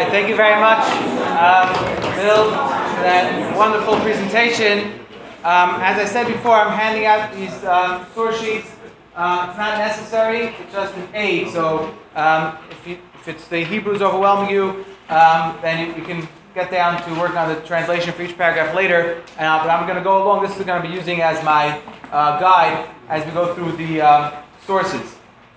right, thank you very much, Bill, for that wonderful presentation. As I said before, I'm handing out these source sheets. It's not necessary, it's just an aid. So if it's the Hebrews overwhelming you, then you can get down to working on the translation for each paragraph later. But I'm going to go along. This is going to be using as my guide as we go through the sources.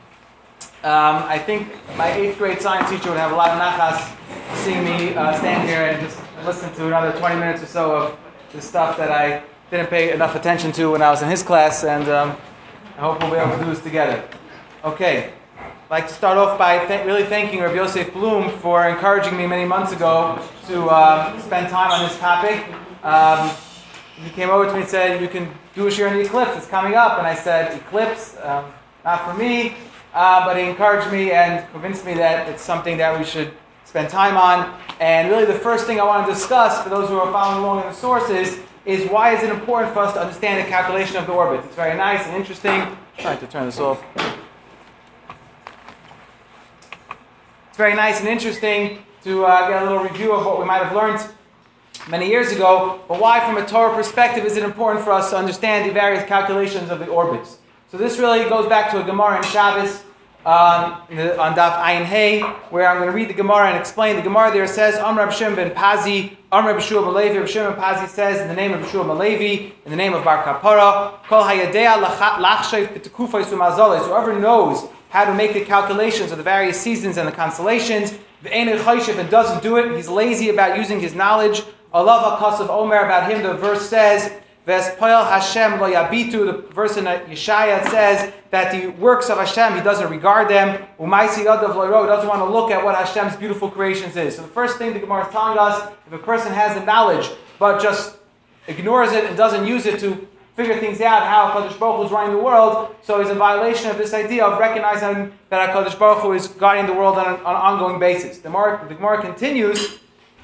I think my 8th grade science teacher would have a lot of nachas seeing me stand here and just listen to another 20 minutes or so of the stuff that I didn't pay enough attention to when I was in his class, and I hope we'll be able to do this together. Okay, I'd like to start off by really thanking Rabbi Yosef Bloom for encouraging me many months ago to spend time on this topic. He came over to me and said, you can do a shir on the eclipse, it's coming up, and I said, eclipse? Not for me. But he encouraged me and convinced me that it's something that we should spend time on. And really the first thing I want to discuss, for those who are following along in the sources, is why is it important for us to understand the calculation of the orbit. It's very nice and interesting. I'm trying to turn this off. It's very nice and interesting to get a little review of what we might have learned many years ago. But why, from a Torah perspective, is it important for us to understand the various calculations of the orbits? So this really goes back to a Gemara in Shabbos on Daf Ayin Hey, where I'm going to read the Gemara and explain. The Gemara there says, Amr Reb Shimon ben Pazi, Amr Reb Shua ben Levi. Reb Shimon ben Pazi says, in the name of Reb Shua ben Levi, in the name of Bar Kapara, Kol hayadea lachshev b'tekufos u'mazolos. Whoever knows how to make the calculations of the various seasons and the constellations, v'ein choshev, and doesn't do it, he's lazy about using his knowledge. Alav HaKasav Omer, about him, the verse says, Vespoil Hashem lo yabitu, the verse in Yeshaya says that the works of Hashem, he doesn't regard them. Umaisi yadav lo yaro, doesn't want to look at what Hashem's beautiful creations is. So the first thing the Gemara is telling us, if a person has the knowledge but just ignores it and doesn't use it to figure things out, how HaKadosh Baruch Hu is running the world, so he's in violation of this idea of recognizing that HaKadosh Baruch Hu is guiding the world on an ongoing basis. The Gemara continues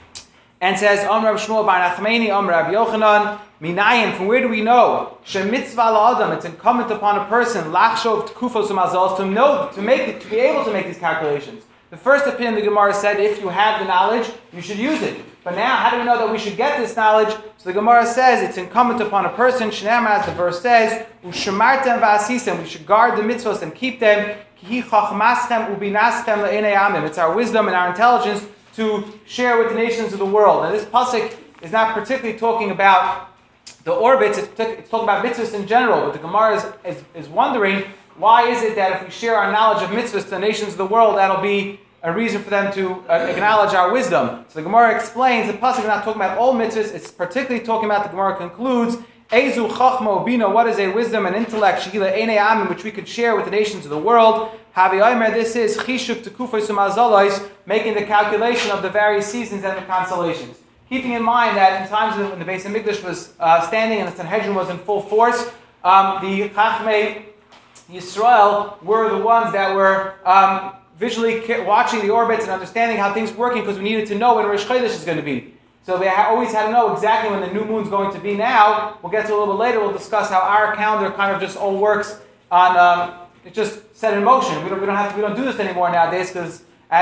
and says, Amr Reb Shmuel bar Nachmani, Amr Rabbi Yochanan, Minayin, from where do we know? Shemitzvah la'adam, it's incumbent upon a person, lachshov t'kufos u'mazals, to know, to be able to make these calculations. The first opinion the Gemara said, if you have the knowledge, you should use it. But now, how do we know that we should get this knowledge? So the Gemara says, it's incumbent upon a person, Shnei, as the verse says, U'shemartem v'asisem, we should guard the mitzvos and keep them, Ki chachmaschem u'binaschem le'enei amim. It's our wisdom and our intelligence to share with the nations of the world. Now this pasuk is not particularly talking about the orbits, it's talking about mitzvahs in general, but the Gemara is wondering, why is it that if we share our knowledge of mitzvahs to the nations of the world, that'll be a reason for them to acknowledge our wisdom? So the Gemara explains, the pasuk is not talking about all mitzvahs, it's particularly talking about, the Gemara concludes, Ezu chachma ubina, what is a wisdom and intellect, shigila enei amim, which we could share with the nations of the world. Havi Omer, this is chishuk tekufos u'mazolos, making the calculation of the various seasons and the constellations. Keeping in mind that in times when the Beis Hamikdash was standing and the Sanhedrin was in full force, the Chachmei Yisrael were the ones that were visually watching the orbits and understanding how things were working, because we needed to know when Rosh Chodesh is going to be. So they always had to know exactly when the new moon is going to be. Now, we'll get to a little bit later, we'll discuss how our calendar kind of just all works on, it's just set in motion. We don't do this anymore nowadays, because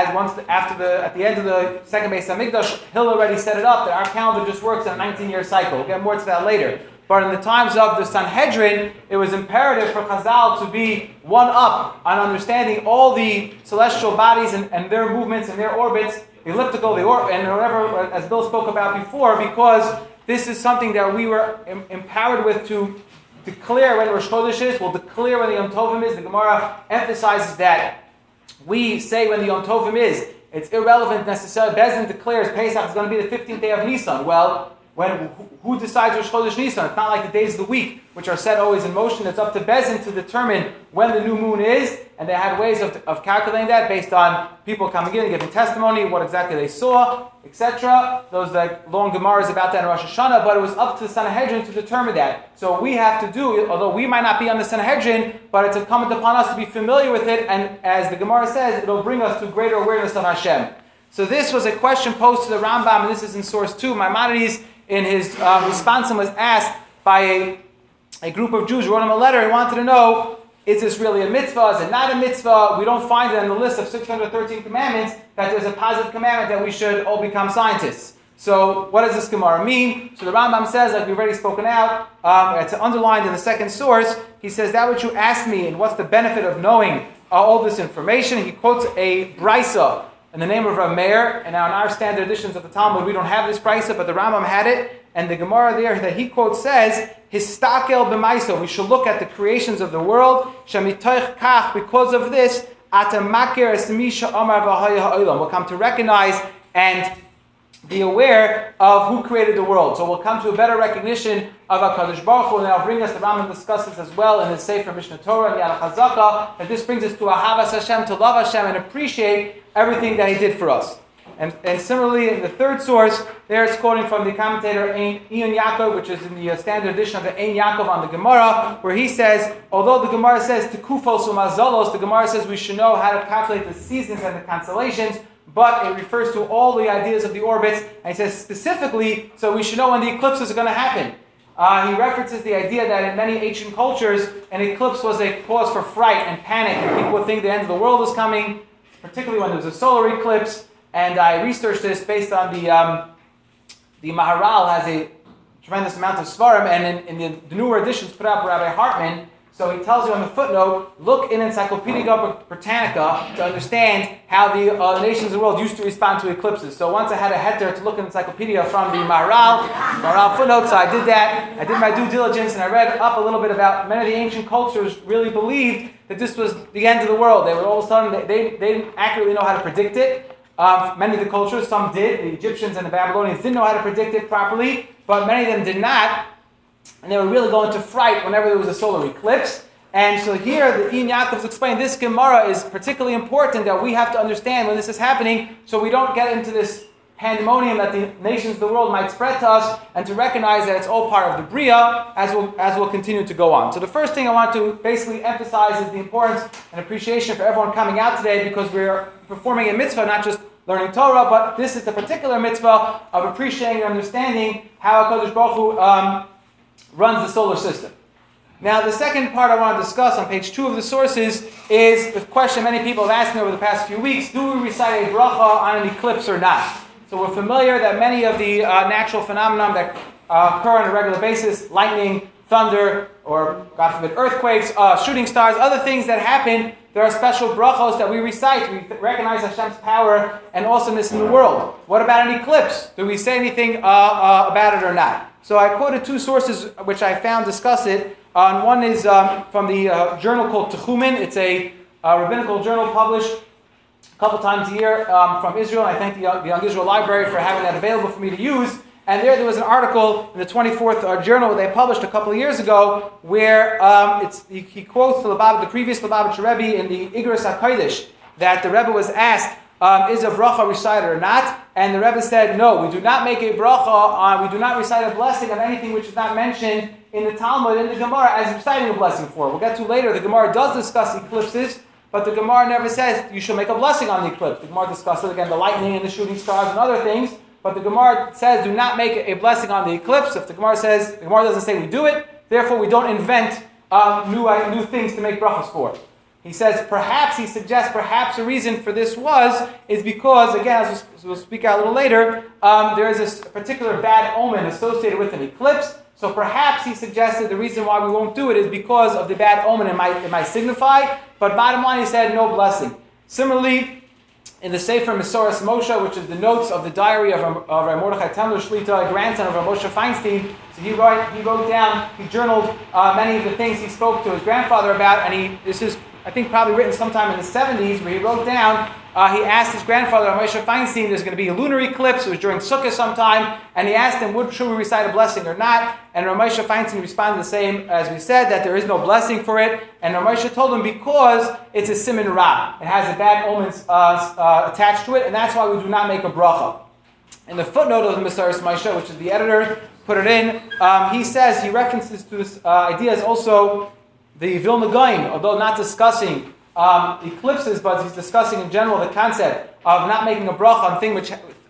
at the end of the second Beis Hamikdash, Hill already set it up that our calendar just works on a 19-year cycle. We'll get more to that later. But in the times of the Sanhedrin, it was imperative for Chazal to be one up on understanding all the celestial bodies and their movements and their orbits, the elliptical, and whatever, as Bill spoke about before, because this is something that we were empowered with to declare when Rosh Chodesh is. We'll declare when the Yom Tovim is. The Gemara emphasizes that we say when the Yom Tovim is, it's irrelevant necessarily. Bezdin declares Pesach is going to be the 15th day of Nisan. Well, who decides Rosh Chodesh Nisan? It's not like the days of the week, which are set always in motion. It's up to Bezdin to determine when the new moon is, and they had ways of calculating that based on people coming in and giving testimony, what exactly they saw, etc. Those long Gemaras about that in Rosh Hashanah, but it was up to the Sanhedrin to determine that. So we have to do, although we might not be on the Sanhedrin, but it's incumbent upon us to be familiar with it, and as the Gemara says, it'll bring us to greater awareness of Hashem. So this was a question posed to the Rambam, and this is in source 2. Maimonides, in his response, was asked by a group of Jews, wrote him a letter. He wanted to know Is this really a mitzvah? Is it not a mitzvah? We don't find it on the list of 613 commandments that there's a positive commandment that we should all become scientists. So what does this Gemara mean? So the Rambam says, like we've already spoken out, it's underlined in the second source, he says, that which you asked me, and what's the benefit of knowing all this information? He quotes a brisa in the name of Rav Meir, and now in our standard editions of the Talmud, we don't have this brisa, but the Rambam had it, and the Gemara there that he quotes says, Histakel b'maiso, we should look at the creations of the world, Shamitoich kach, because of this, Atamakir es misha amar v'haya ha'olam, we'll come to recognize and be aware of who created the world. So we'll come to a better recognition of HaKadosh Baruch Hu, and that'll bring us, the Rambam discusses as well in his Sefer Mishnah Torah and Yad HaChazaka, that this brings us to Ahavas Hashem, to love Hashem and appreciate everything that He did for us. And similarly, in the third source, there it's quoting from the commentator Ein Yaakov, which is in the standard edition of the Ein Yaakov on the Gemara, where he says, although the Gemara says Tekufos u'mazalos, the Gemara says we should know how to calculate the seasons and the constellations, but it refers to all the ideas of the orbits, and he says specifically, so we should know when the eclipses are going to happen. He references the idea that in many ancient cultures, an eclipse was a cause for fright and panic, and people would think the end of the world is coming, particularly when there's a solar eclipse. And I researched this based on the Maharal has a tremendous amount of svarim, and in the newer editions put out by Rabbi Hartman, so he tells you on the footnote, look in Encyclopedia Britannica to understand how the nations of the world used to respond to eclipses. So once I had a heter to look in Encyclopedia from the Maharal footnote, so I did that. I did my due diligence, and I read up a little bit about many of the ancient cultures really believed that this was the end of the world. They would all of a sudden, they didn't accurately know how to predict it. Many of the cultures, some did. The Egyptians and the Babylonians didn't know how to predict it properly, but many of them did not. And they were really going to fright whenever there was a solar eclipse. And so here, the Ein Yaakov's explained, this Gemara is particularly important that we have to understand when this is happening, so we don't get into this pandemonium that the nations of the world might spread to us, and to recognize that it's all part of the Bria, as we'll continue to go on. So the first thing I want to basically emphasize is the importance and appreciation for everyone coming out today, because we're performing a mitzvah, not just learning Torah, but this is the particular mitzvah of appreciating and understanding how HaKadosh Baruch Hu runs the solar system. Now, the second part I want to discuss on page 2 of the sources is the question many people have asked me over the past few weeks: do we recite a bracha on an eclipse or not? So we're familiar that many of the natural phenomena that occur on a regular basis, lightning, thunder, or God forbid earthquakes, shooting stars, other things that happen, there are special brachos that we recite. We recognize Hashem's power and awesomeness in the world. What about an eclipse? Do we say anything about it or not? So I quoted 2 sources which I found discuss it. One is from the journal called Techumin. It's a rabbinical journal published a couple times a year from Israel. I thank the Young Israel Library for having that available for me to use. And there was an article in the 24th journal they published a couple of years ago where he quotes the previous Lubavitcher Rebbe in the Igros HaKodesh that the Rebbe was asked, is a bracha recited or not? And the Rebbe said, no, we do not make a bracha, we do not recite a blessing on anything which is not mentioned in the Talmud, in the Gemara, as reciting a blessing for. We'll get to later, the Gemara does discuss eclipses, but the Gemara never says you should make a blessing on the eclipse. The Gemara discusses, again, the lightning and the shooting stars and other things, but the Gemara says do not make a blessing on the eclipse. If the Gemara doesn't say we do it, therefore we don't invent new things to make brachas for. He suggests perhaps a reason for this is because, again, as we'll speak out a little later, there is this particular bad omen associated with an eclipse. So perhaps he suggested the reason why we won't do it is because of the bad omen it might signify. But bottom line, he said no blessing. Similarly, in the Sefer Mesoras Moshe, which is the notes of the diary of Rav Mordechai Tendler Shlita, a grandson of Rav Moshe Feinstein, so he journaled many of the things he spoke to his grandfather about, and this is, I think, probably written sometime in the 70s, where he wrote down, he asked his grandfather, Rav Moshe Feinstein, there's going to be a lunar eclipse, it was during Sukkot sometime, and he asked him, should we recite a blessing or not? And Rav Moshe Feinstein responded the same as we said, that there is no blessing for it, and Rav Moshe told him because it's a siman ra, it has a bad omens attached to it, and that's why we do not make a bracha. In the footnote of the Mesoras Moshe, which is the editor, put it in, he references to this idea as also the Vilna Gaon, although not discussing eclipses, but he's discussing in general the concept of not making a bracha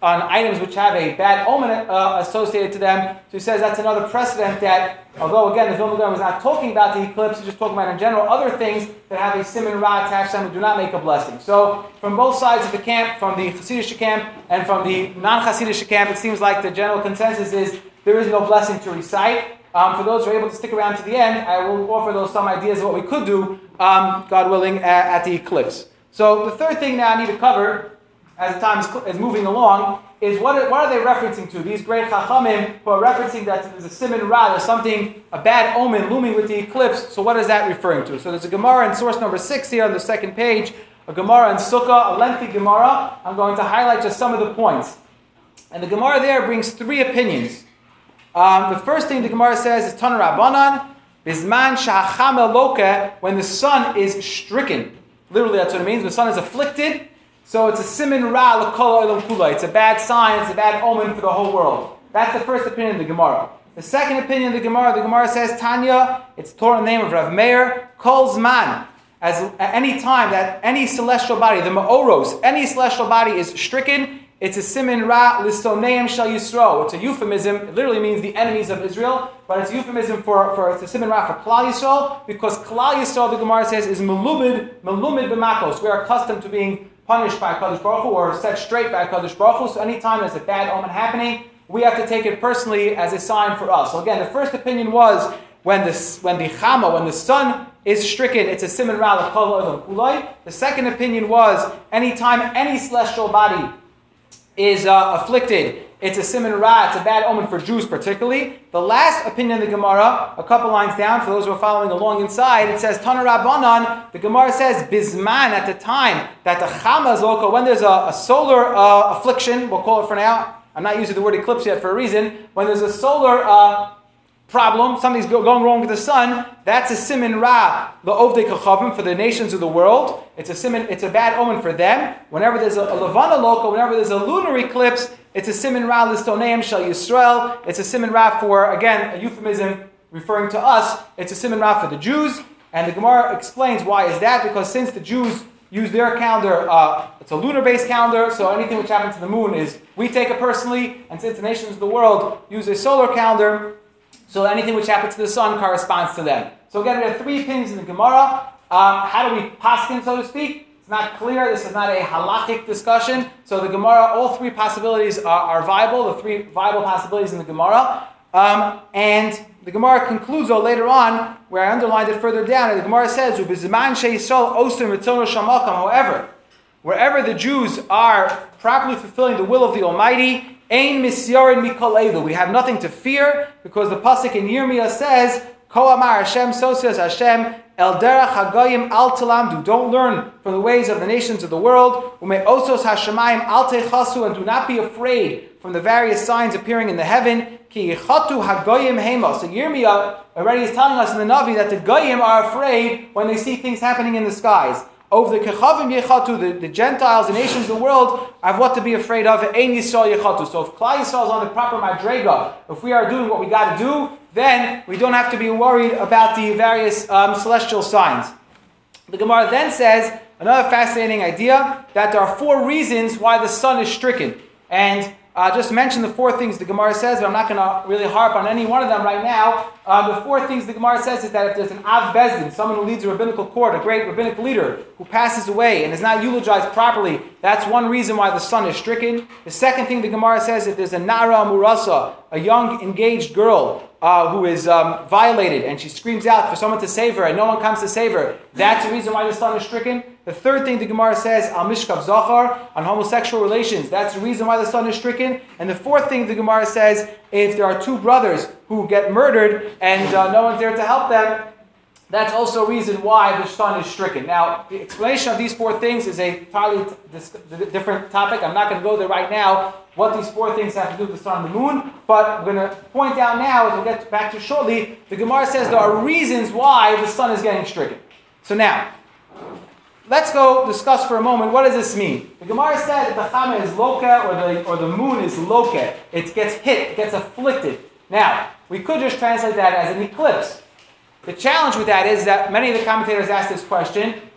on items which have a bad omen associated to them. So he says that's another precedent that, although again the Vilna Gaon was not talking about the eclipse, he's just talking about in general other things that have a siman ra attached to them and do not make a blessing. So from both sides of the camp, from the Hasidic camp and from the non-Hasidic camp, it seems like the general consensus is there is no blessing to recite. For those who are able to stick around to the end, I will offer those some ideas of what we could do, God willing, at the eclipse. So the third thing now I need to cover, as the time is moving along, is what are they referencing to? These great Chachamim who are referencing that there's a siman ra, there's something, a bad omen looming with the eclipse. So what is that referring to? So there's a Gemara in source number 6 here on the second page, a Gemara in Sukkah, a lengthy Gemara. I'm going to highlight just some of the points. And the Gemara there brings 3 opinions. The first thing the Gemara says is Tana Rabbanan, Bizman Sha'acham Eloke, when the sun is stricken. Literally, that's what it means. The sun is afflicted, so it's a siman ra l'kol olam kula. It's a bad sign. It's a bad omen for the whole world. That's the first opinion of the Gemara. The second opinion of the Gemara says Tanya. It's Torah name of Rav Meir. Kol zman, as at any time that any celestial body, the ma'oros, any celestial body is stricken, it's a siman ra listoneim shel Yisro. It's a euphemism. It literally means the enemies of Israel, but it's a euphemism for it's a siman ra for Klal Yisrael, because Klal Yisrael, the Gemara says, is melumid b'makos. We are accustomed to being punished by HaKadosh Baruch Hu or set straight by HaKadosh Baruch Hu. So anytime there's a bad omen happening, we have to take it personally as a sign for us. So again, the first opinion was when the sun is stricken, it's a siman ra l'kol olam kulai. The second opinion was anytime any celestial body is afflicted, it's a siman ra, it's a bad omen for Jews particularly. The last opinion of the Gemara, a couple lines down, for those who are following along inside, it says, Tana Rabbanan, the Gemara says, Bizman, at the time that the Chama Zolka, when there's a solar affliction, we'll call it for now, I'm not using the word eclipse yet for a reason, when there's a solar problem, something's going wrong with the sun, that's a siman ra, the ovdei kachavim, for the nations of the world. It's a bad omen for them. Whenever there's a levana loka, whenever there's a lunar eclipse, it's a siman ra listoneim shel Yisrael. It's a siman ra for, again, a euphemism referring to us. It's a siman ra for the Jews. And the Gemara explains why is that, because since the Jews use their calendar, it's a lunar-based calendar, so anything which happens to the moon is, we take it personally, and since the nations of the world use a solar calendar, so anything which happens to the sun corresponds to them. So again, we have 3 opinions in the Gemara. How do we paskin, so to speak? It's not clear. This is not a halachic discussion. So the Gemara, all 3 possibilities are viable, the 3 viable possibilities in the Gemara. And the Gemara concludes, though, later on, where I underlined it further down, and the Gemara says, however, wherever the Jews are properly fulfilling the will of the Almighty, Ein misyarin mikol eilu. We have nothing to fear, because the pasuk in Yirmiyah says, Ko amar Hashem, so says Hashem, El derech hagoyim al talamdu. Don't learn from the ways of the nations of the world. Ume osos hashemayim al techasu, and do not be afraid from the various signs appearing in the heaven. Ki yichatu hagoyim hemos. So Yirmiyah already is telling us in the Navi that the goyim are afraid when they see things happening in the skies. Over the kechavim yechatu, the Gentiles, the nations of the world, have what to be afraid of. Ein Yisrael yechatu. So if Klal Yisrael is on the proper madrega, if we are doing what we got to do, then we don't have to be worried about the various celestial signs. The Gemara then says another fascinating idea, that there are 4 reasons why the sun is stricken. And just mention the 4 things the Gemara says, but I'm not going to really harp on any one of them right now. The 4 things the Gemara says is that if there's an Av Bezdin, someone who leads a rabbinical court, a great rabbinic leader, who passes away and is not eulogized properly, that's one reason why the sun is stricken. The second thing the Gemara says, if there's a Nara Murasa, a young engaged girl, who is violated, and she screams out for someone to save her, and no one comes to save her, that's the reason why the sun is stricken. The third thing the Gemara says, al mishkav zachar, on homosexual relations, that's the reason why the sun is stricken. And the fourth thing the Gemara says, if there are 2 brothers who get murdered and no one's there to help them, that's also a reason why the sun is stricken. Now, the explanation of these 4 things is a entirely different topic. I'm not going to go there right now, what these 4 things have to do with the sun and the moon, but we're going to point out now, as we'll get back to shortly, the Gemara says there are reasons why the sun is getting stricken. So now, let's go discuss for a moment, what does this mean? The Gemara said that the Chama is loka, or the moon is loka. It gets hit, it gets afflicted. Now, we could just translate that as an eclipse. The challenge with that is that many of the commentators ask this question,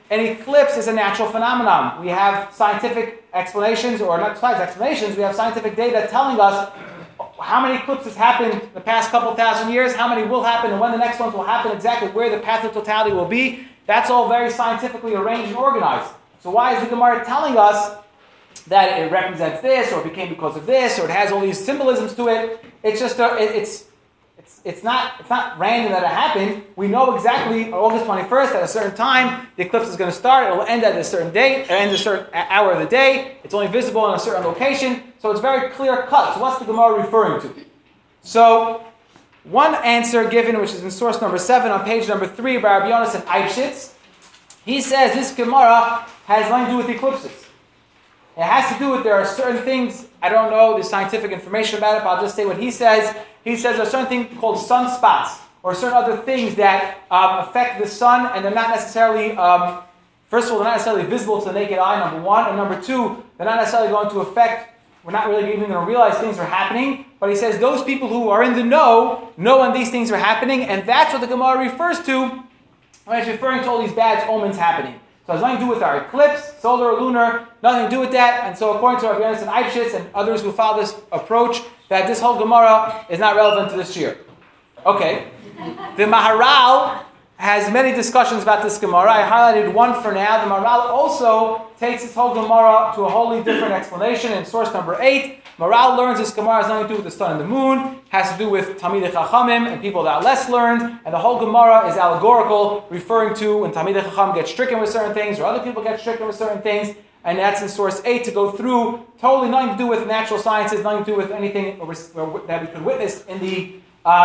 an eclipse is a natural phenomenon. We have scientific explanations, or not explanations, we have scientific data telling us how many eclipses happened the past couple thousand years, how many will happen, and when the next ones will happen, exactly where the path of totality will be. That's all very scientifically arranged and organized. So why is the Gemara telling us that it represents this, or it became because of this, or it has all these symbolisms to it? It's just it's not random that it happened. We know exactly August 21st at a certain time the eclipse is going to start. It will end at a certain date, end at a certain hour of the day. It's only visible in a certain location, so it's very clear cut. So what's the Gemara referring to? So one answer given, which is in source number 7 on page number 3 by Rabbi Yonasan Eibshitz, he says this Gemara has nothing to do with eclipses. It has to do with, there are certain things, I don't know the scientific information about it, but I'll just say what he says. He says there's a certain thing called sunspots, or certain other things that affect the sun, and they're not necessarily, first of all, they're not necessarily visible to the naked eye, number one, and number two, they're not necessarily going to affect, we're not really even going to realize things are happening, but he says those people who are in the know when these things are happening, and that's what the Gemara refers to when it's referring to all these bad omens happening. So it has nothing to do with our eclipse, solar or lunar, nothing to do with that. And so according to Rabbi Yonasan Eibshitz and others who follow this approach, that this whole Gemara is not relevant to this year. Okay. The Maharal has many discussions about this Gemara. I highlighted one for now. The Maharal also takes this whole Gemara to a wholly different explanation in source number 8. Maharal learns this Gemara has nothing to do with the sun and the moon, has to do with Talmidei Chachamim and people that are less learned, and the whole Gemara is allegorical, referring to when Talmidei Chacham get stricken with certain things, or other people get stricken with certain things, and that's in source 8 to go through, totally nothing to do with natural sciences, nothing to do with anything that we could witness in the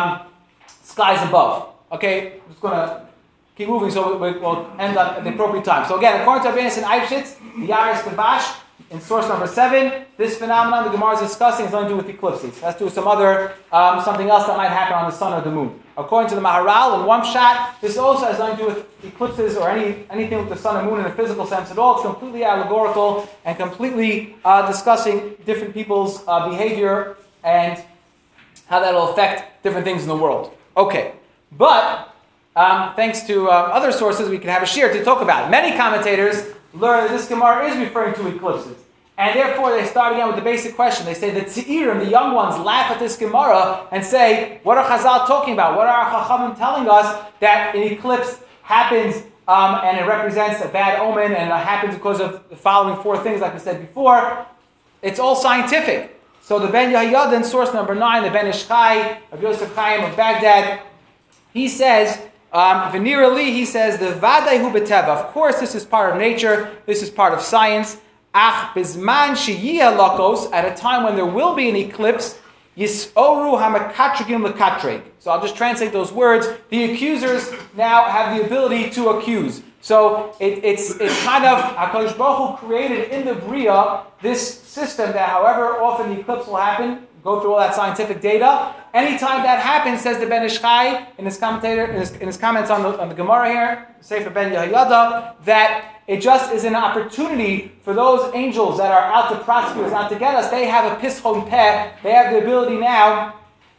skies above. Okay, I'm just going to keep moving so we'll end up at the appropriate time. So again, according to Rabbi Yonasan Eibshitz, the Yaris Kavash, in source number 7, this phenomenon the Gemara is discussing is nothing to do with eclipses. It has to do with some other, something else that might happen on the sun or the moon. According to the Maharal, in one shot, this also has nothing to do with eclipses or anything with the sun and moon in a physical sense at all. It's completely allegorical and completely discussing different people's behavior and how that will affect different things in the world. Okay, but thanks to other sources, we can have a shir to talk about it. Many commentators learn that this Gemara is referring to eclipses. And therefore, they start again with the basic question. They say the Tzi'irim, the young ones, laugh at this Gemara and say, what are Chazal talking about? What are our Chachamim telling us that an eclipse happens and it represents a bad omen and it happens because of the following 4 things, like we said before? It's all scientific. So the Ben Yehoyada in source number 9, the Ben Ish Chai of Yosef Chaim of Baghdad, he says, Venir Ali, he says, the Vadai Hu B'Teva. Of course, this is part of nature. This is part of science. Ach Bizman Sheyiyah Lakos, at a time when there will be an eclipse, Yisoru HaMekatrigim Lekatreg. So I'll just translate those words. The accusers now have the ability to accuse. So it's kind of, HaKadosh Baruch Hu created in the Bria this system that however often the eclipse will happen, go through all that scientific data. Anytime that happens, says the Ben Ish Chai in his comments on the Gemara here, Sefer Ben Yehoyada, that it just is an opportunity for those angels that are out to prosecute us, out to get us. They have a pishon peh. They have the ability now,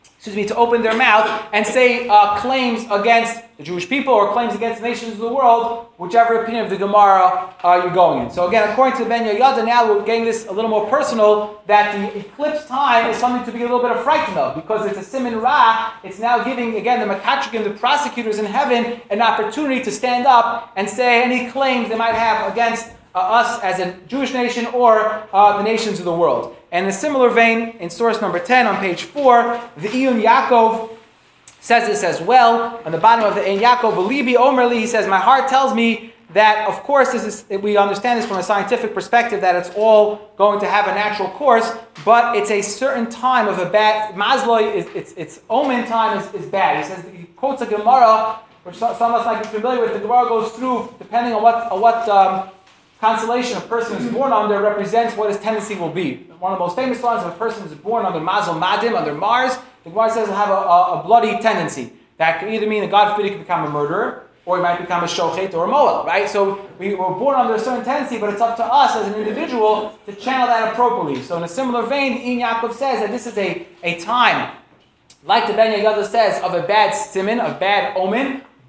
to open their mouth and say claims against the Jewish people or claims against the nations of the world, whichever opinion of the Gemara you're going in. So again, according to Ben Yehoyada, now we're getting this a little more personal, that the eclipse time is something to be a little bit frightened of, because it's a simin ra. It's now giving, again, the mekatrikim, the prosecutors in heaven, an opportunity to stand up and say any claims they might have against us as a Jewish nation or the nations of the world. And in a similar vein, in source number 10 on page 4, the Iyun Yaakov says this as well. On the bottom of the Ein Yaakov, V'libi Omerli, he says, my heart tells me that, of course, we understand this from a scientific perspective, that it's all going to have a natural course, but it's a certain time of a bad, Mazloi, its omen time is bad. He says, he quotes a Gemara, which some of us might be familiar with. The Gemara goes through, depending on what constellation a person is born under, represents what his tendency will be. One of the most famous ones, if a person is born under Mazel Madim, under Mars, the Gemara says he'll have a bloody tendency. That could either mean that God forbid he could become a murderer, or he might become a shochet or a moel, right? So we were born under a certain tendency, but it's up to us as an individual to channel that appropriately. So in a similar vein, Ein Yaakov says that this is a time, like the Ben Yehoyada says, of a bad simin, of bad omen,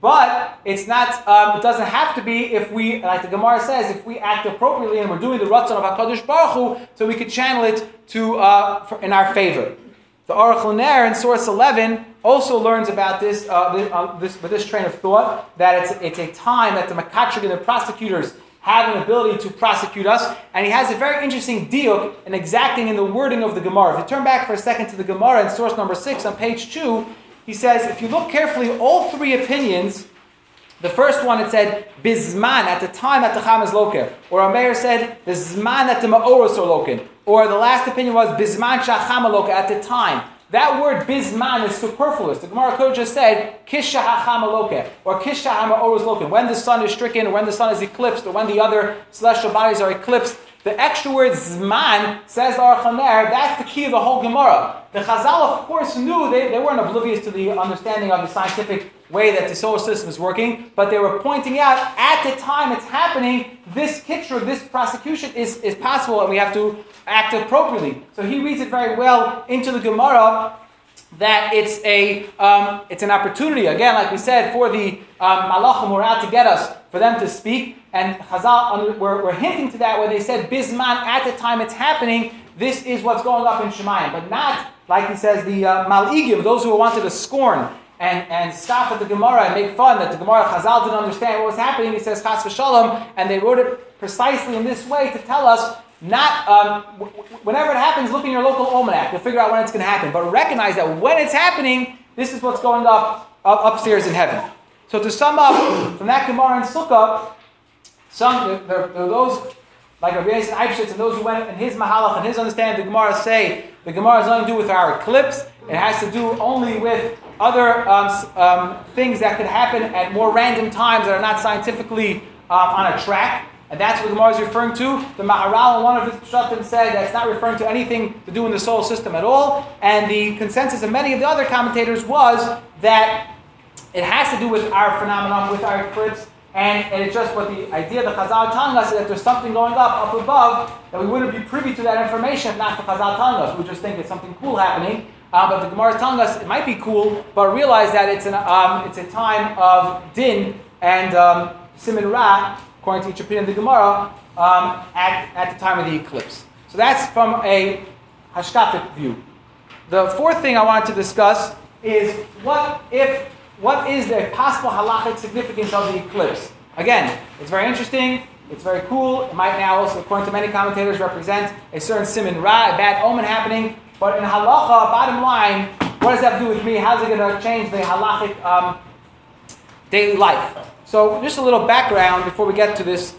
But it's not. It doesn't have to be if we, like the Gemara says, if we act appropriately and we're doing the Ratzon of Hakadosh Baruch Hu, so we could channel it to in our favor. The Aruch LaNer in source 11 also learns about this with this train of thought, that it's a time that the Makatrig and the prosecutors have an ability to prosecute us, and he has a very interesting diuk and exacting in the wording of the Gemara. If you turn back for a second to the Gemara in source number 6 on page 2, he says, if you look carefully, all three opinions, the first one it said, Bizman, at the time that the Cham is loker. Or Ameir said, the Zman at the Ma'oros are loken. Or the last opinion was, Bizman Shacham loker, at the time. That word Bizman is superfluous. The Gemara Kodesh just said, Kisha Hacham loker, or Kisha Ha'oros loken. When the sun is stricken, or when the sun is eclipsed, or when the other celestial bodies are eclipsed. The extra word Zman, says the Aruch LaNer, that's the key of the whole Gemara. The Chazal, of course, knew, they weren't oblivious to the understanding of the scientific way that the solar system is working, but they were pointing out, at the time it's happening, this kitcher, this prosecution is possible, and we have to act appropriately. So he reads it very well into the Gemara, that it's an opportunity, again, like we said, for the Malachim who are out to get us, for them to speak. And Chazal were hinting to that, where they said, Bizman, at the time it's happening, this is what's going up in Shemayim. But not, like he says, the Mal'igim, those who wanted to scorn and scoff at the Gemara and make fun that the Gemara Chazal didn't understand what was happening. He says, Chas v'shalom, and they wrote it precisely in this way to tell us, not whenever it happens, look in your local almanac. You'll figure out when it's going to happen. But recognize that when it's happening, this is what's going up upstairs in heaven. So to sum up, from that Gemara in Sukkah, there are those, like Rabbi Yosef Eibschitz, and those who went in his Mahalach and his understanding, the Gemara say, the Gemara has nothing to do with our eclipse. It has to do only with other things that could happen at more random times that are not scientifically on a track. And that's what the Gemara is referring to. The Maharal, in one of his Pshatim, said that's not referring to anything to do in the solar system at all. And the consensus of many of the other commentators was that it has to do with our phenomenon, with our eclipse. And it's just what the idea of the Chazal telling us is that there's something going up above, that we wouldn't be privy to that information if not for Chazal telling us. We just think it's something cool happening. But the Gemara is telling us it might be cool, but realize that it's a time of din and simin ra, according to each opinion of the Gemara, at the time of the eclipse. So that's from a hashkafic view. The fourth thing I wanted to discuss is what is the possible halachic significance of the eclipse? Again, it's very interesting, it's very cool. It might now also, according to many commentators, represent a certain simin ra, a bad omen happening. But in halacha, bottom line, what does that have to do with me? How's it going to change the halachic daily life? So just a little background before we get to this.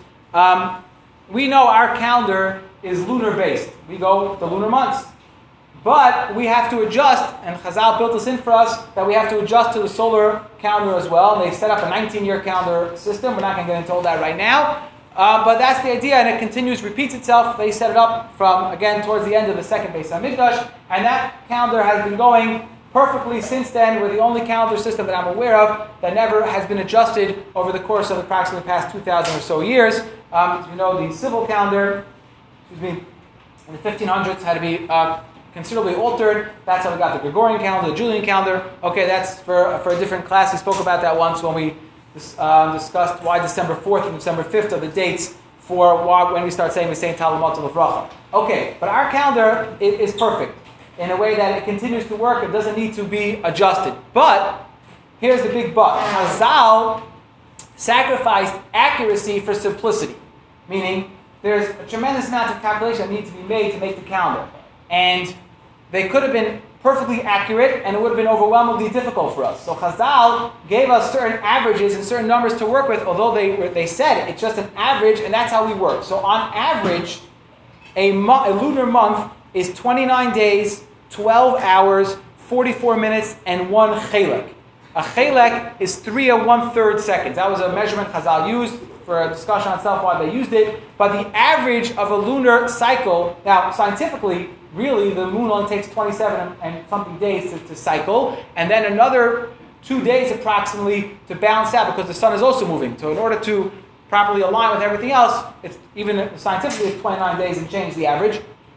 We know our calendar is lunar based. We go the lunar months. But we have to adjust, and Chazal built this in for us, that we have to adjust to the solar calendar as well. They set up a 19-year calendar system. We're not going to get into all that right now. But that's the idea, and it continues, repeats itself. They set it up from, again, towards the end of the second Beis HaMikdash, and that calendar has been going perfectly since then. We're the only calendar system that I'm aware of that never has been adjusted over the course of approximately the past 2,000 or so years. As you know, the civil calendar, in the 1500s had to be considerably altered. That's how we got the Gregorian calendar, the Julian calendar. Okay, that's for a different class. We spoke about that once when we discussed why December 4th and December 5th are the dates for when we start saying Talamot Lefracha. Okay, but our calendar is perfect in a way that it continues to work. It doesn't need to be adjusted. But here's the big but. Chazal sacrificed accuracy for simplicity, meaning there's a tremendous amount of calculation that needs to be made to make the calendar. And they could have been perfectly accurate, and it would have been overwhelmingly difficult for us. So Chazal gave us certain averages and certain numbers to work with, although they said it's just an average, and that's how we work. So on average, a lunar month is 29 days, 12 hours, 44 minutes, and 1 chelek. A chelek is 3 1/3 seconds. That was a measurement Chazal used for a discussion on itself why they used it. But the average of a lunar cycle, now scientifically, really the moon only takes 27 and something days to cycle, and then another 2 days approximately to balance out because the sun is also moving. So in order to properly align with everything else, it's even scientifically it's 29 days and change the average.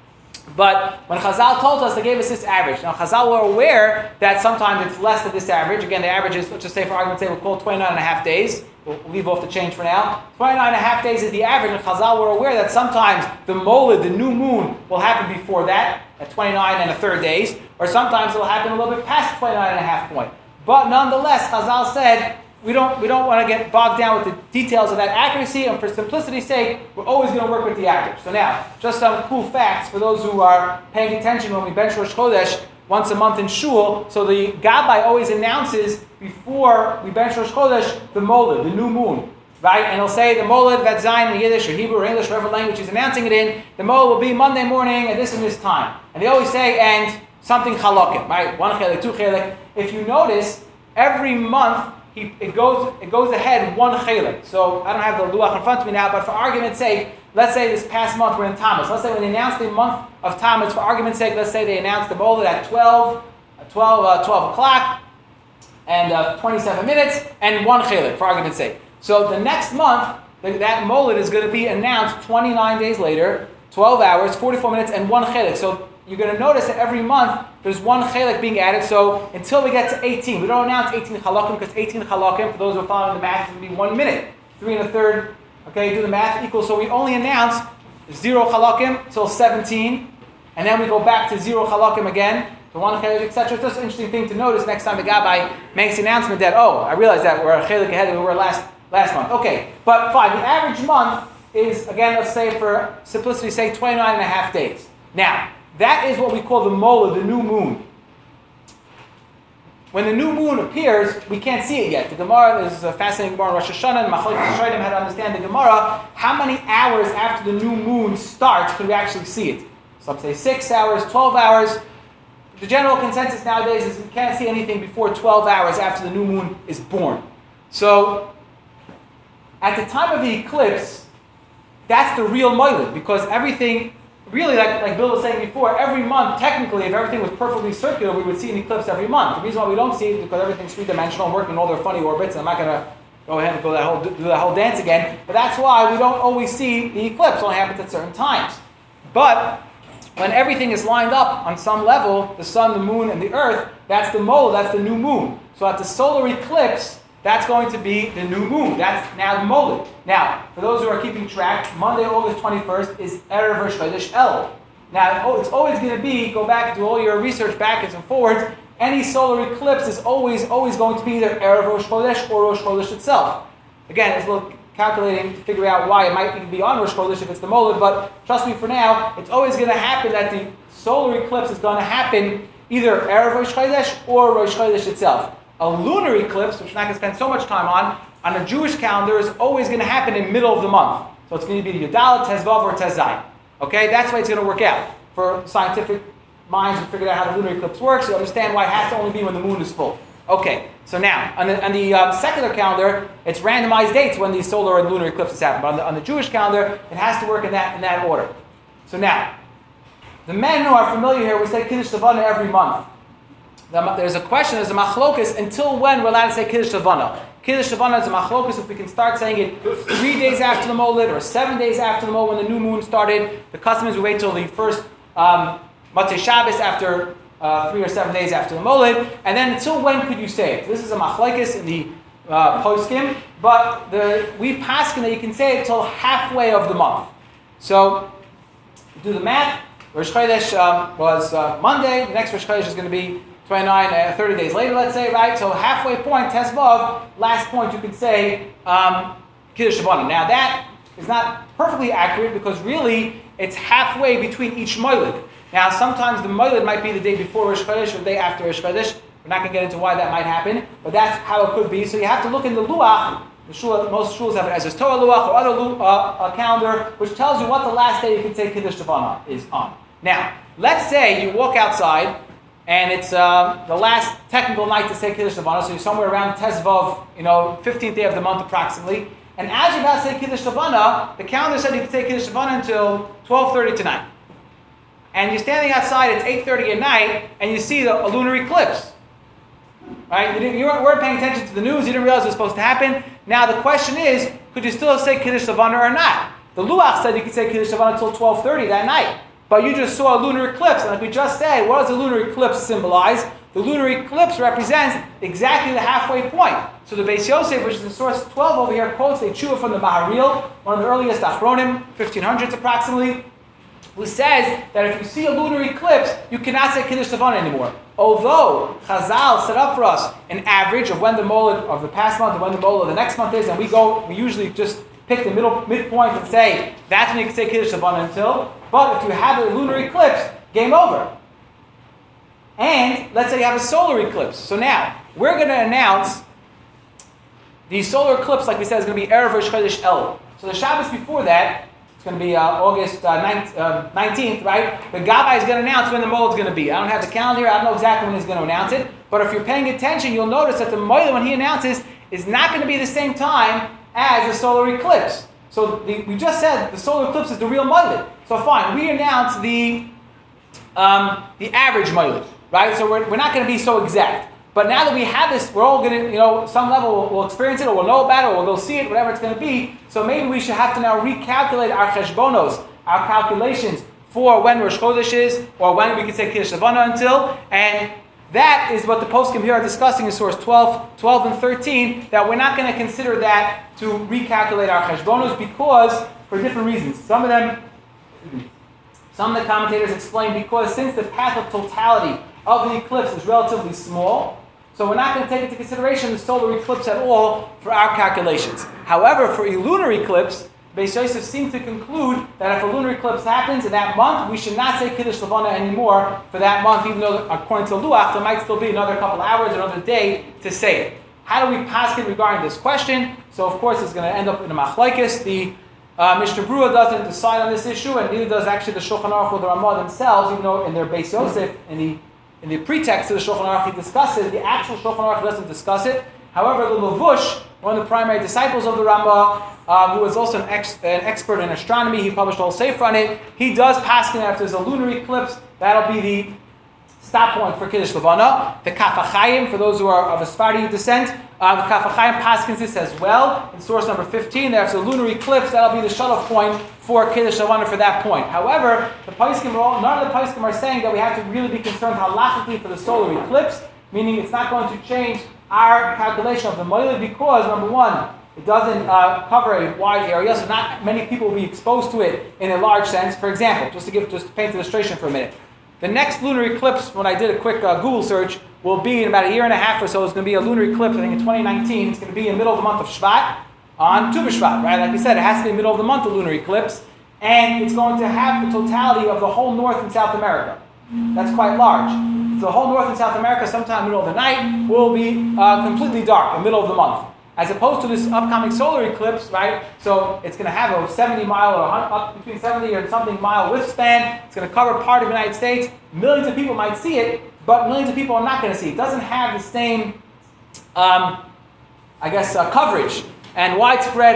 But when Chazal told us, they gave us this average. Now, Chazal were aware that sometimes it's less than this average. Again, the average is, let's just say for argument's sake, we'll call 29 and a half days. We'll leave off the change for now. 29 and a half days is the average, and Chazal were aware that sometimes the molid, the new moon, will happen before that, at 29 and a third days, or sometimes it'll happen a little bit past 29 and a half point. But nonetheless, Chazal said, we don't want to get bogged down with the details of that accuracy, and for simplicity's sake, we're always going to work with the average. So now, just some cool facts for those who are paying attention when we bench Rosh Chodesh once a month in Shul. So the Gabbai always announces before we bench Rosh Chodesh the Molid, the new moon, right? And he'll say the Molid, Vet Zayin in Yiddish or Hebrew or English, whatever language he's announcing it in, the Molid will be Monday morning at this and this time. And they always say, and something chalakim, right? 1 chelik, 2 chelik. If you notice, every month, it goes ahead 1 chelik. So I don't have the luach in front of me now, but for argument's sake, let's say this past month we're in Tammuz. Let's say when they announced the month of Tammuz, for argument's sake, let's say they announced the Molid at 12 o'clock and 27 minutes and 1 chelik, for argument's sake. So the next month, that Molid is going to be announced 29 days later, 12 hours, 44 minutes, and 1 chelik. So you're going to notice that every month there's 1 chelik being added. So until we get to 18, we don't announce 18 chalakim because 18 chalakim, for those who are following the math, is going to be 1 minute. 3 1/3, okay, do the math, equals. So we only announce 0 chalakim till 17, and then we go back to 0 chalakim again, to 1 chelik, etc. It's just an interesting thing to notice next time the Gabbai makes the announcement that, oh, I realize that we're a chelik ahead than we were last month. Okay, but fine, the average month is, again, let's say for simplicity's sake, 29 and a half days. Now, that is what we call the Molid, the new moon. When the new moon appears, we can't see it yet. The Gemara, this is a fascinating Gemara, Rosh Hashanah, and Machlokes Rishonim had to understand the Gemara. How many hours after the new moon starts could we actually see it? Some say 6 hours, 12 hours. The general consensus nowadays is we can't see anything before 12 hours after the new moon is born. So, at the time of the eclipse, that's the real Molid, because everything, really, like Bill was saying before, every month, technically, if everything was perfectly circular, we would see an eclipse every month. The reason why we don't see it is because everything's three-dimensional and working in all their funny orbits, and I'm not going to go ahead and do that whole dance again, but that's why we don't always see the eclipse. It only happens at certain times. But when everything is lined up on some level, the sun, the moon, and the earth, that's the Molid, that's the new moon. So at the solar eclipse, that's going to be the new moon. That's now the Molid. Now, for those who are keeping track, Monday, August 21st is Erev Rosh Chodesh El. Now, it's always going to be, go back, do all your research backwards and forwards, any solar eclipse is always going to be either Erev Rosh Chodesh or Rosh Chodesh itself. Again, it's a little calculating to figure out why it might even be on Rosh Chodesh if it's the Molid, but trust me, for now, it's always going to happen that the solar eclipse is going to happen either Erev Rosh Chodesh or Rosh Chodesh itself. A lunar eclipse, which we're not going to spend so much time on a Jewish calendar, is always going to happen in the middle of the month. So it's going to be the Yudalet, Tezvav, or Tezzayin. Okay, that's why it's going to work out. For scientific minds who figured out how the lunar eclipse works, you understand why it has to only be when the moon is full. Okay, so now, on the secular calendar, it's randomized dates when the solar and lunar eclipses happen. But on the Jewish calendar, it has to work in that order. So now, the men who are familiar here, we say Kiddush Levana every month. There's a question, there's a machlokus, until when we're allowed to say Kiddush Levana. Kiddush Levana is a machlokus if we can start saying it 3 days after the Molid or 7 days after the Molid when the new moon started. The custom is we wait till the first Motzei Shabbos after 3 or 7 days after the Molid. And then until when could you say it? This is a machlokus in the poskim, but we paskin that you can say it till halfway of the month. So, do the math. Rosh Chodesh was Monday, the next Rosh Chodesh is going to be 29, 30 days later, let's say, right? So halfway point, Tezvav, last point, you could say Kiddush Levana. Now that is not perfectly accurate because really it's halfway between each Molid. Now sometimes the Molid might be the day before Rosh Chodesh or the day after Rosh Chodesh. We're not going to get into why that might happen, but that's how it could be. So you have to look in the Luach. Most shuls have an Ezra's Torah Luach or other calendar, which tells you what the last day you can say Kiddush Levana is on. Now, let's say you walk outside and it's the last technical night to say Kiddush Levana, so you're somewhere around Tezvav, 15th day of the month approximately. And as you're about to say Kiddush Levana, the calendar said you can say Kiddush Levana until 12:30 tonight. And you're standing outside, it's 8:30 at night, and you see a lunar eclipse. Right? You weren't paying attention to the news, you didn't realize it was supposed to happen. Now the question is, could you still say Kiddush Levana or not? The Luach said you could say Kiddush Levana until 12:30 that night. but you just saw a lunar eclipse. And like we just said, what does the lunar eclipse symbolize? The lunar eclipse represents exactly the halfway point. So the Beis Yosef, which is in source 12 over here, quotes a tshuva from the Maharil, one of the earliest Achronim, 1500s approximately, who says that if you see a lunar eclipse, you cannot say Kiddush Levana anymore. Although Chazal set up for us an average of when the moled of the past month and when the moled of the next month is, and we usually just pick the midpoint and say that's when you can say Kiddush Levana until. But if you have a lunar eclipse, game over. And let's say you have a solar eclipse. So now we're going to announce the solar eclipse, like we said, is going to be Erev Rosh Chodesh Elul. So the Shabbos before that, it's going to be August 19th, right? The Gabbai is going to announce when the mold is going to be. I don't have the calendar here. I don't know exactly when he's going to announce it. But if you're paying attention, you'll notice that the moed, when he announces, is not going to be the same time as the solar eclipse. So we just said the solar eclipse is the real moed. So fine, we announce the average moed, right? So we're not going to be so exact. But now that we have this, we're all going to, some level we'll experience it, or we'll know about it, or we'll go see it, whatever it's going to be. So maybe we should have to now recalculate our cheshbonos, our calculations for when Rosh Chodesh is, or when we can say Kiddush Levana until. And that is what the poskim here are discussing in source 12 and 13, that we're not going to consider that to recalculate our cheshbonos because, for different reasons. Some of the commentators explain because since the path of totality of the eclipse is relatively small, so we're not going to take into consideration the solar eclipse at all for our calculations. However, for a lunar eclipse, Beis Yosef seemed to conclude that if a lunar eclipse happens in that month, we should not say Kiddush Levana anymore for that month, even though according to Luach, there might still be another couple hours, another day to say it. How do we paskin regarding this question? So of course it's going to end up in a machlokes. The Mishnah Berurah doesn't decide on this issue, and neither does actually the Shulchan Aruch or the Ramah themselves, even though in their Beis Yosef, in the pretext of the Shulchan Aruch, he discusses, the actual Shulchan Aruch doesn't discuss it. However, the Levush, one of the primary disciples of the Rambam, who is also an expert in astronomy, he published a whole sefer on it, he does paskin that if there's a lunar eclipse, that'll be the stop point for Kiddush Levana. The Kaf HaChaim, for those who are of a Sephardi descent, the Kaf HaChaim paskins this as well. In source number 15, there's a lunar eclipse, that'll be the shut-off point for Kiddush Levana for that point. However, none of the poskim are saying that we have to really be concerned halachically for the solar eclipse, meaning it's not going to change our calculation of the moed because, number one, it doesn't cover a wide area, so not many people will be exposed to it in a large sense. For example, just to paint an illustration for a minute, the next lunar eclipse, when I did a quick Google search, will be in about a year and a half or so. It's going to be a lunar eclipse, I think in 2019. It's going to be in the middle of the month of Shvat, on Tu B'Shvat, right? Like we said, it has to be in the middle of the month, the lunar eclipse. And it's going to have the totality of the whole North and South America. That's quite large. So the whole North and South America, sometime in the middle of the night, will be completely dark in the middle of the month. As opposed to this upcoming solar eclipse, right? So it's going to have a 70 mile or up between 70 or something mile wingspan. It's going to cover part of the United States. Millions of people might see it, but millions of people are not going to see it. It doesn't have the same, coverage and widespread,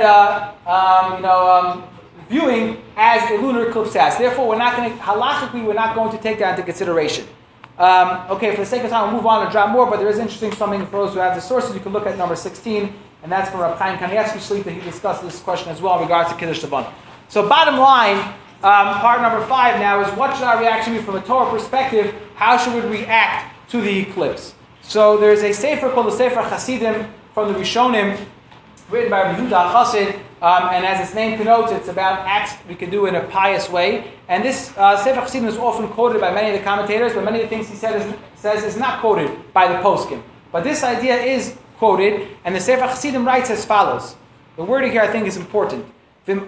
viewing as a lunar eclipse has. Therefore, we're not going to take that into consideration. For the sake of time, we'll move on and drop more, but there is interesting something for those who have the sources. You can look at number 16, and that's from Reb Chaim Kanievsky Shlita. He discussed this question as well in regards to Kiddush Levana. So bottom line, part number 5 now is what should our reaction be from a Torah perspective? How should we react to the eclipse? So there's a sefer called the Sefer Hasidim from the Rishonim, written by Rabbi Yehuda Chassid, and as its name connotes, it's about acts we can do in a pious way. And this Sefer Hasidim is often quoted by many of the commentators, but many of the things he says is not quoted by the poskim. But this idea is quoted, and the Sefer Hasidim writes as follows. The wording here I think is important. If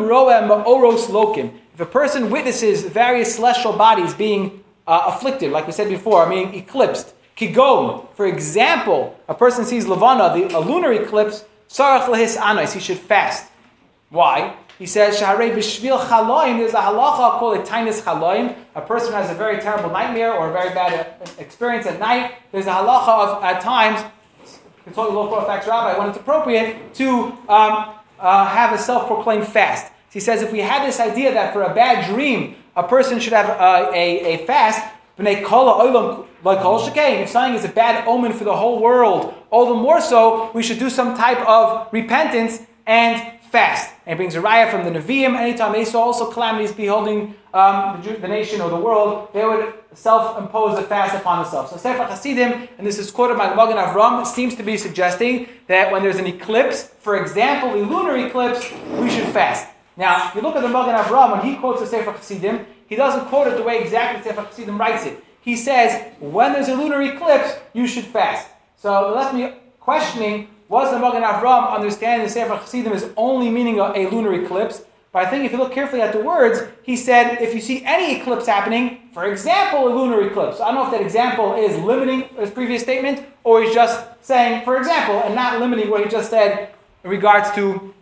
a person witnesses various celestial bodies being afflicted, like we said before, meaning eclipsed, kigon, for example, a person sees Levana, a lunar eclipse, sarach lehis anais, he should fast. Why? He says, Shaharei b'shvil chaloim, there's a halacha called a tainis chaloim. A person who has a very terrible nightmare or a very bad experience at night, there's a halacha of, at times, consult the local Orthodox rabbi when it's appropriate, to have a self-proclaimed fast. So he says, if we had this idea that for a bad dream, a person should have a fast, if something is a bad omen for the whole world, all the more so, we should do some type of repentance and fast. And it brings a raya from the Nevi'im. Anytime they saw also calamities beholding the nation or the world, they would self-impose a fast upon themselves. So Sefer Hasidim, and this is quoted by the Magen Avram, seems to be suggesting that when there's an eclipse, for example, a lunar eclipse, we should fast. Now, if you look at the Magen Avram, when he quotes the Sefer Hasidim, he doesn't quote it the way exactly Sefer Hasidim writes it. He says, when there's a lunar eclipse, you should fast. So it left me questioning, was the Magen Avram understanding the Sefer Hasidim is only meaning a lunar eclipse? But I think if you look carefully at the words, he said, if you see any eclipse happening, for example, a lunar eclipse. I don't know if that example is limiting his previous statement, or he's just saying, for example, and not limiting what he just said in regards to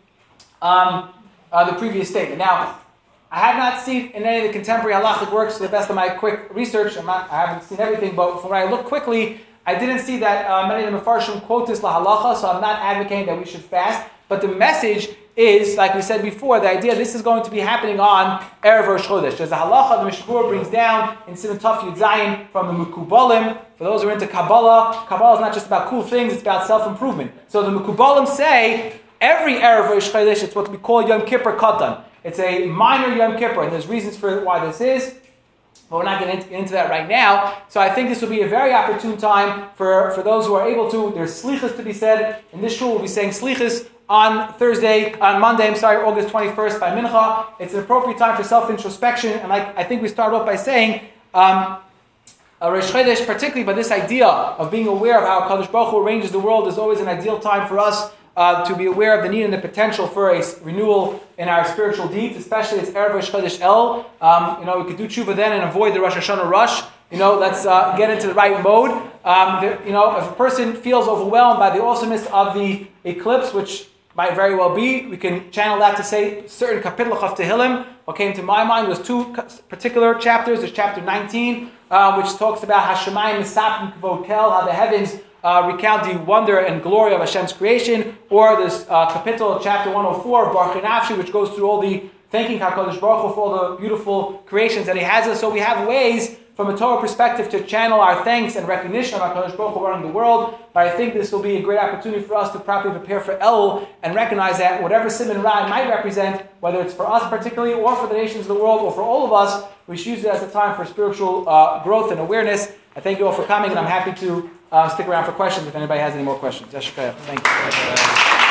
the previous statement. Now, I have not seen in any of the contemporary halachic works, to the best of my quick research, I haven't seen everything, but from when I look quickly, I didn't see that many of the Mefarshim quote this lahalacha, so I'm not advocating that we should fast. But the message is, like we said before, the idea this is going to be happening on Erev Rosh Chodesh. There's a halacha the Mishmur brings down in Siman Taf Yud Zayin from the Mekubalim. For those who are into Kabbalah, Kabbalah is not just about cool things, it's about self-improvement. So the Mekubalim say, every Erev Rosh Chodesh, it's what we call Yom Kippur Katan. It's a minor Yom Kippur, and there's reasons for why this is. But we're not going to get into that right now. So I think this will be a very opportune time for those who are able to. There's slichas to be said. In this shul, we'll be saying slichas on Monday, August 21st by Mincha. It's an appropriate time for self-introspection. And like I think we start off by saying, Rosh Chodesh particularly, but this idea of being aware of how Kadosh Baruch Hu arranges the world is always an ideal time for us to be aware of the need and the potential for a renewal in our spiritual deeds, especially it's Erev Rosh Chodesh El. We could do tshuva then and avoid the Rosh Hashanah rush. Let's get into the right mode. If a person feels overwhelmed by the awesomeness of the eclipse, which might very well be, we can channel that to say certain kapitel of Tehillim. What came to my mind was two particular chapters. There's chapter 19, which talks about Hashemayim Misapim Kavod Kel, how the heavens recount the wonder and glory of Hashem's creation, or this kapitel, chapter 104 of Baruch Nafshi, which goes through all the thanking HaKadosh Baruch Hu for all the beautiful creations that He has us. So we have ways from a Torah perspective to channel our thanks and recognition of HaKadosh Baruch Hu running the world. But I think this will be a great opportunity for us to properly prepare for Elul and recognize that whatever Siman Ra might represent, whether it's for us particularly or for the nations of the world or for all of us, we should use it as a time for spiritual growth and awareness. I thank you all for coming, and I'm happy to stick around for questions if anybody has any more questions. Thank you.